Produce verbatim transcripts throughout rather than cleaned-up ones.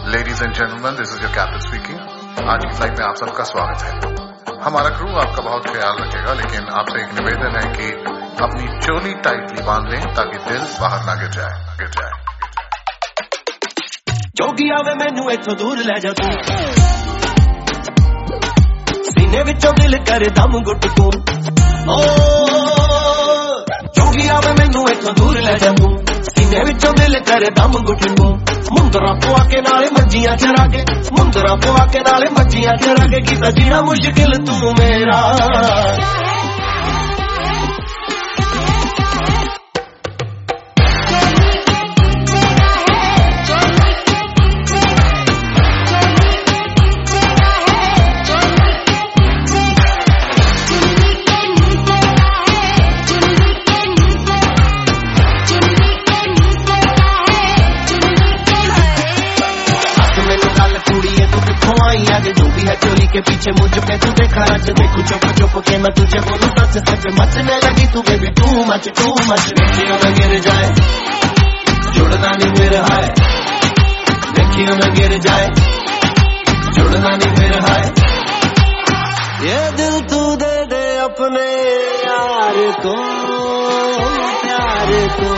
Ladies and gentleman, this is your captain speaking. आज की flight में आप सबका स्वागत है। हमारा क्रू आपका बहुत ख्याल रखेगा, लेकिन आपसे एक निवेदन है कि अपनी चोली टाइटली बांध लें ताकि दिल बाहर ना गिर जाए गिर जाए जोगी आवे मैनू इथों दूर ले जा तू, सीने विचों दिल करे दम घुट तू। ओ जोगी आवे मैनू इथों दूर ले जा तू, सीने विचों दिल करे दम घुट तू। मुंदरा पवा के नाले मंजियां चरा के, मुंदरा पवा के नाले मंजियां चरा के, कीता जीना मुश्किल तू मेरा। जो भी है चोली के पीछे मुझ पे तू देखा रच, देखू चुप चुप के मैं तुझे बोलूं सच सच। मचने लगी तू baby too much too much, देखियो न गिर जाए जुड़ना नहीं मेरा है, देखियो न गिर जाए जुड़ना नहीं मेरा है। ये दिल तू दे दे अपने यार को, प्यार को।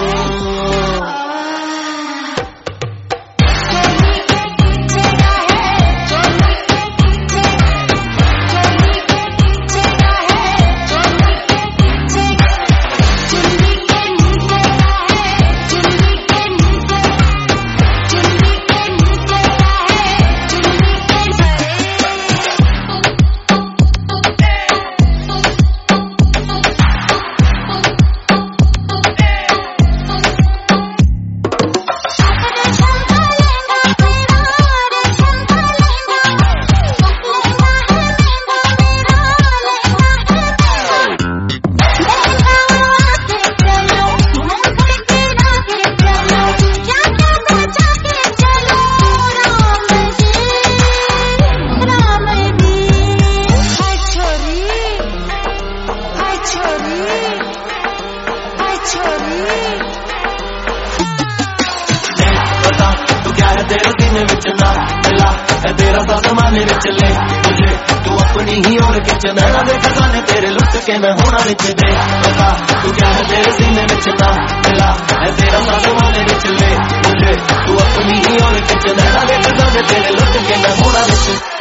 तेरे सीने विच ना मिला है तेरा सा जमाने विच ले मुझे तू अपनी ही और किच नैना दे खजाने तेरे लुट के मैं होना विच दे। बता तू क्या है तेरे सीने विच ना मिला है तेरा सा जमाने विच ले मुझे तू अपनी ही और किच नैना दे खजाने तेरे लुट के मैं होना विच।